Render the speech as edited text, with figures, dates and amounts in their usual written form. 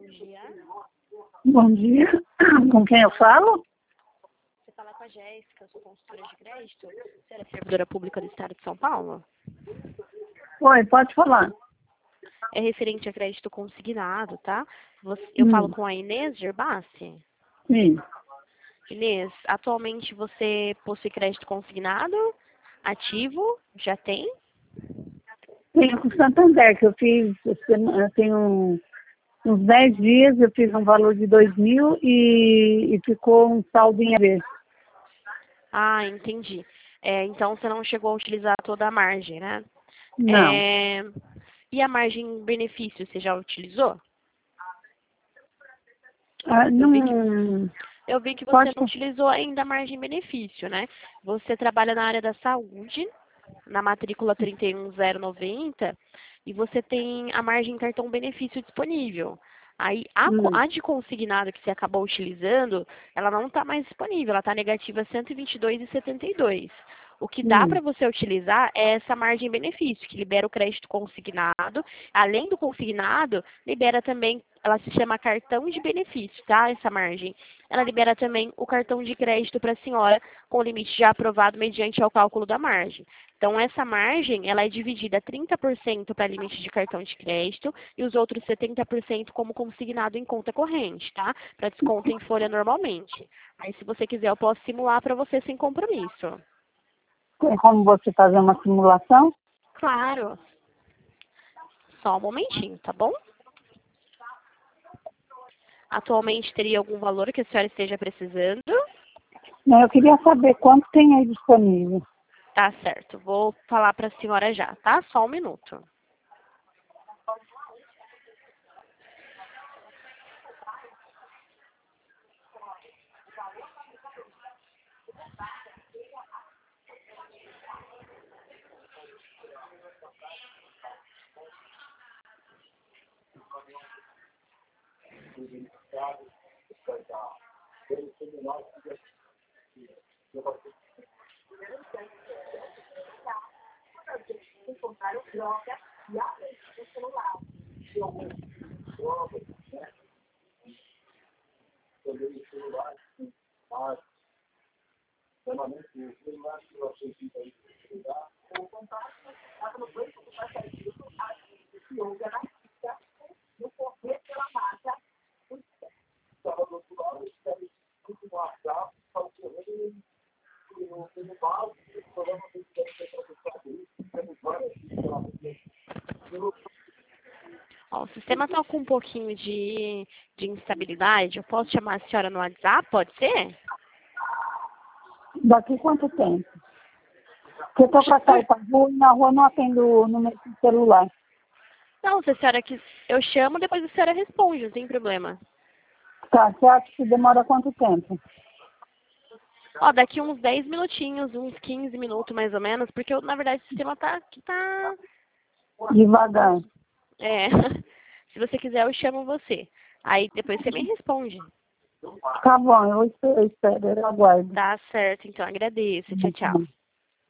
bom dia. Bom dia. Com quem eu falo? Você fala com a Jéssica, eu sou consultora de crédito. Você é servidora pública do Estado de São Paulo? Oi, pode falar. É referente a crédito consignado, tá? Eu falo com a Inês Gerbassi. Sim. Inês, atualmente você possui crédito consignado? Ativo? Já tem? Tenho com o Santander, que eu fiz, eu tenho uns 10 dias, eu fiz um valor de 2.000 e ficou um saldo em AB. Ah, entendi. Então você não chegou a utilizar toda a margem, né? Não. E a margem benefício, você já utilizou? Não. Eu vi que você Pode. não utilizou ainda a margem benefício, né? Você trabalha na área da saúde, na matrícula 31090, e você tem a margem cartão benefício disponível. Aí, a de consignado que você acabou utilizando, ela não está mais disponível, ela está negativa 122,72. O que dá para você utilizar é essa margem benefício, que libera o crédito consignado. Além do consignado, libera também, ela se chama cartão de benefício, tá? Essa margem. Ela libera também o cartão de crédito para a senhora, com limite já aprovado mediante ao cálculo da margem. Então, essa margem, ela é dividida 30% para limite de cartão de crédito e os outros 70% como consignado em conta corrente, tá? Para desconto em folha normalmente. Aí, se você quiser, eu posso simular para você sem compromisso. Tem como você fazer uma simulação? Claro. Só um momentinho, tá bom? Atualmente teria algum valor que a senhora esteja precisando? Não, eu queria saber quanto tem aí disponível. Tá certo. Vou falar para a senhora já, tá? Só um minuto. Ó, o sistema está com um pouquinho de instabilidade. Eu posso chamar a senhora no WhatsApp? Pode ser? Daqui quanto tempo? Porque eu estou para sair para rua e na rua não atendo no meu celular. Não, se a senhora quiser, eu chamo, depois a senhora responde, não tem problema. Tá, você acha que demora quanto tempo? Ó, daqui uns 10 minutinhos, uns 15 minutos mais ou menos, porque na verdade o sistema tá Devagar. É. Se você quiser, eu chamo você. Aí depois você me responde. Tá bom, eu espero, eu aguardo. Tá certo, então agradeço. Tchau, tchau.